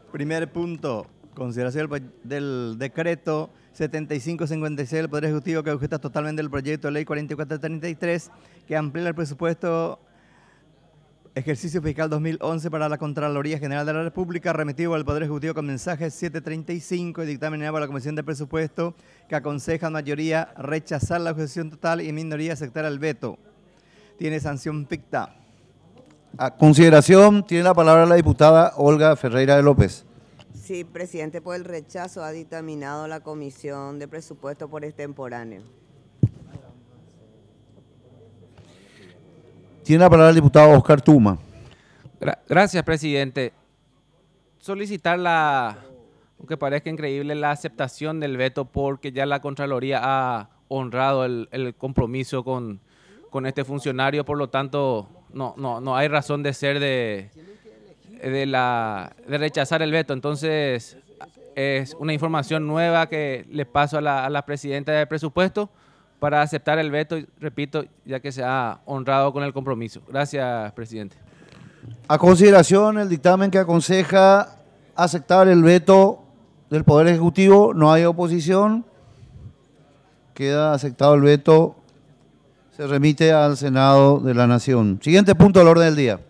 Primer punto, consideración del decreto 7556 del Poder Ejecutivo que objeta totalmente el proyecto de ley 4433 que amplía el presupuesto ejercicio fiscal 2011 para la Contraloría General de la República, remitido al Poder Ejecutivo con mensaje 735 y dictaminado por la Comisión de Presupuesto que aconseja a mayoría rechazar la objeción total y minoría aceptar el veto. Tiene sanción ficta. A consideración, tiene la palabra la diputada Olga Ferreira de López. Sí, presidente, por el rechazo ha dictaminado la Comisión de Presupuesto por extemporáneo. Tiene la palabra el diputado Oscar Tuma. Gracias, presidente. Solicitar aunque parezca increíble, la aceptación del veto porque ya la Contraloría ha honrado el compromiso con este funcionario, por lo tanto no hay razón de ser de rechazar el veto. Entonces es una información nueva que le paso a la presidenta de presupuesto para aceptar el veto, repito, ya que se ha honrado con el compromiso. Gracias, presidente. A consideración, el dictamen que aconseja aceptar el veto del Poder Ejecutivo. No hay oposición. Queda aceptado el veto. Se remite al Senado de la Nación. Siguiente punto del orden del día.